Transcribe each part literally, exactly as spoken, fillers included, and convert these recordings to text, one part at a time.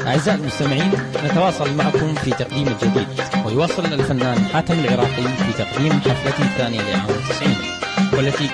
أعزائي المستمعين، نتواصل معكم في تقديم الجديد، ويواصل الفنان حاتم العراقي في تقديم حفلته الثانية لعام تسعين والتي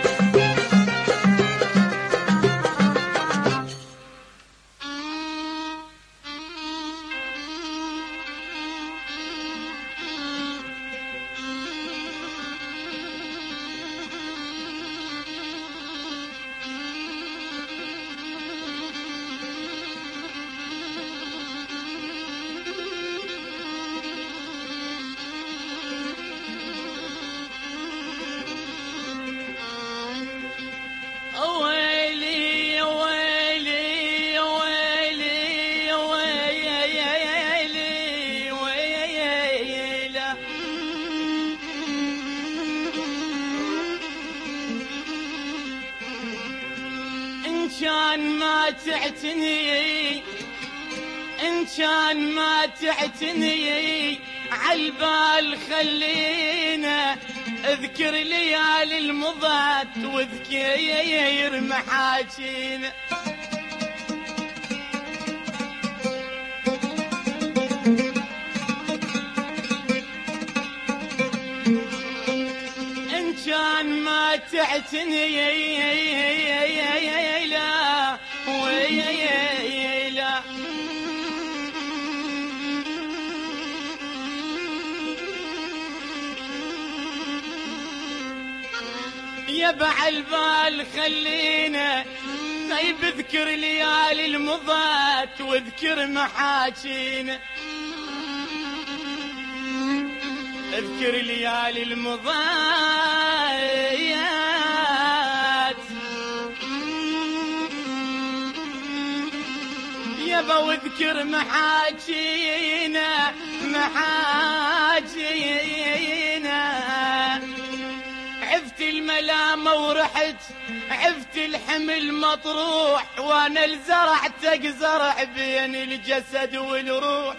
كان ما تعتني إن كان ما تعتني عالبال خلينا اذكر ليالي المضات واذكر محاجينا. إن كان ما تعتني لا ويلا يبع البال خلينا طيب اذكر ليالي المضات واذكر محاجينا. اذكر ليالي المضات يبا واذكر محاجينا محاجينا. عفت الملامة ورحت عفت الحمل مطروح وانا الزرعتك زرع بين الجسد والروح.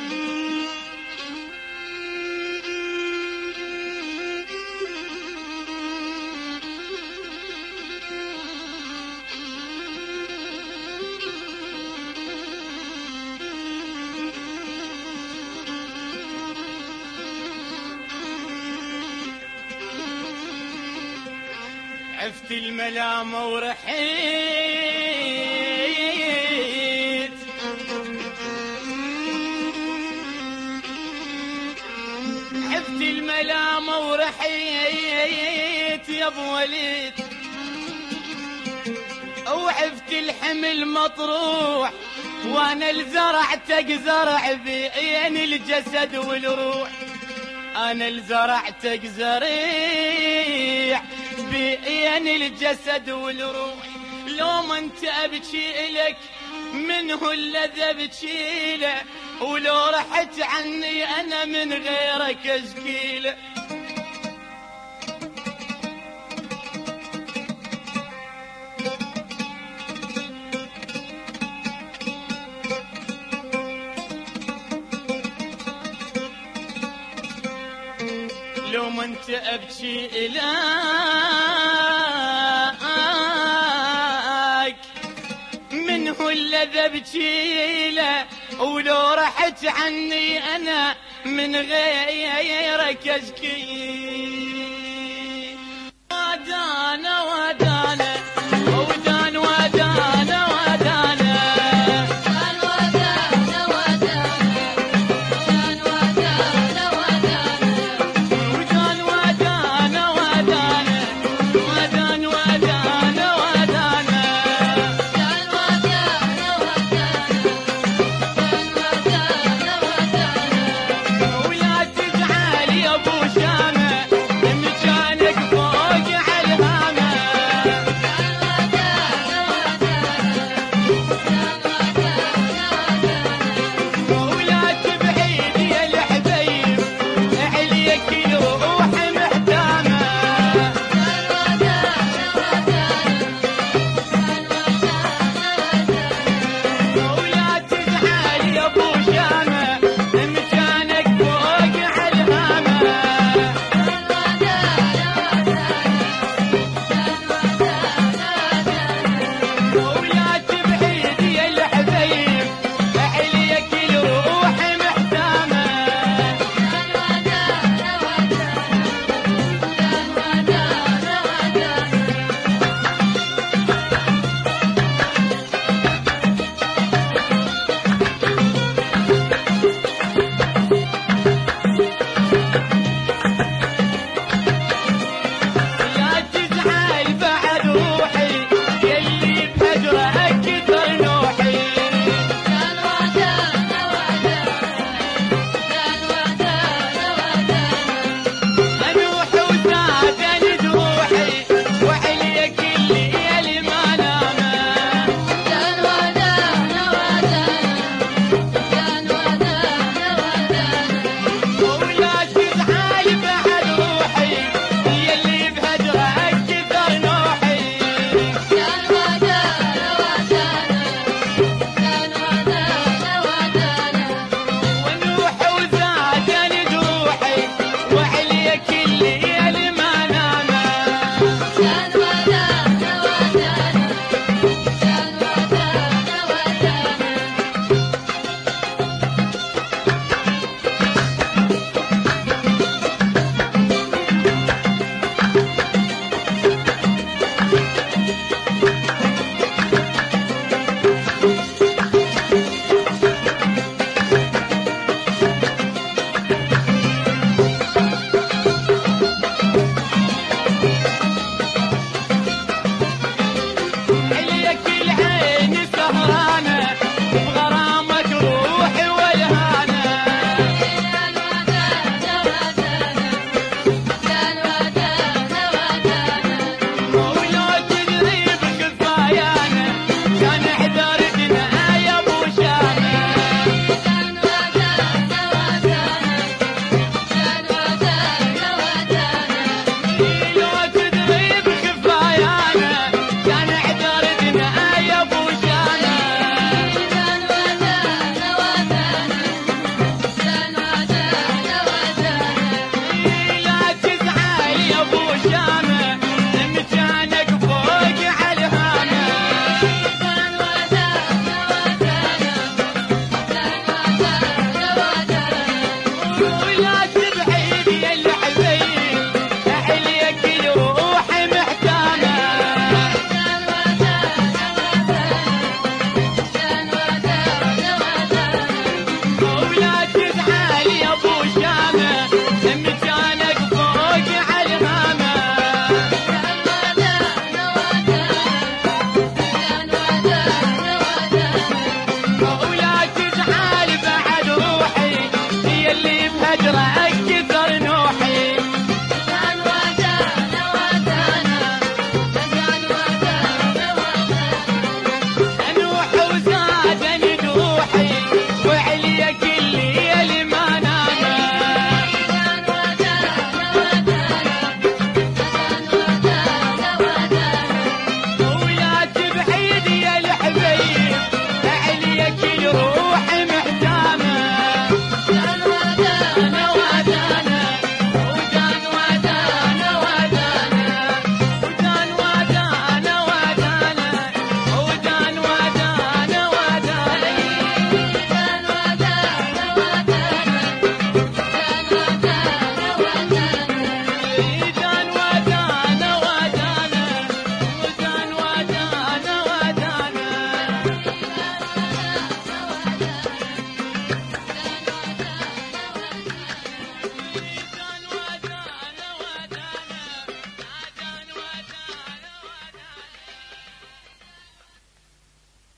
عفت الملامة ورحيت عفت الملامة ورحيت يا ابو وليد وعفت الحمل مطروح وانا الزرعتك زرع بين الجسد والروح. انا الزرعتك زريع بين الجسد والروح. لو ما انت ابكي لك منه الذي ابكي له ولو رحت عني انا من غيرك اشكي له. لو ما انت ابكي الك منه الذي ابكي له ولو رحت عني انا من غيرك اشكي.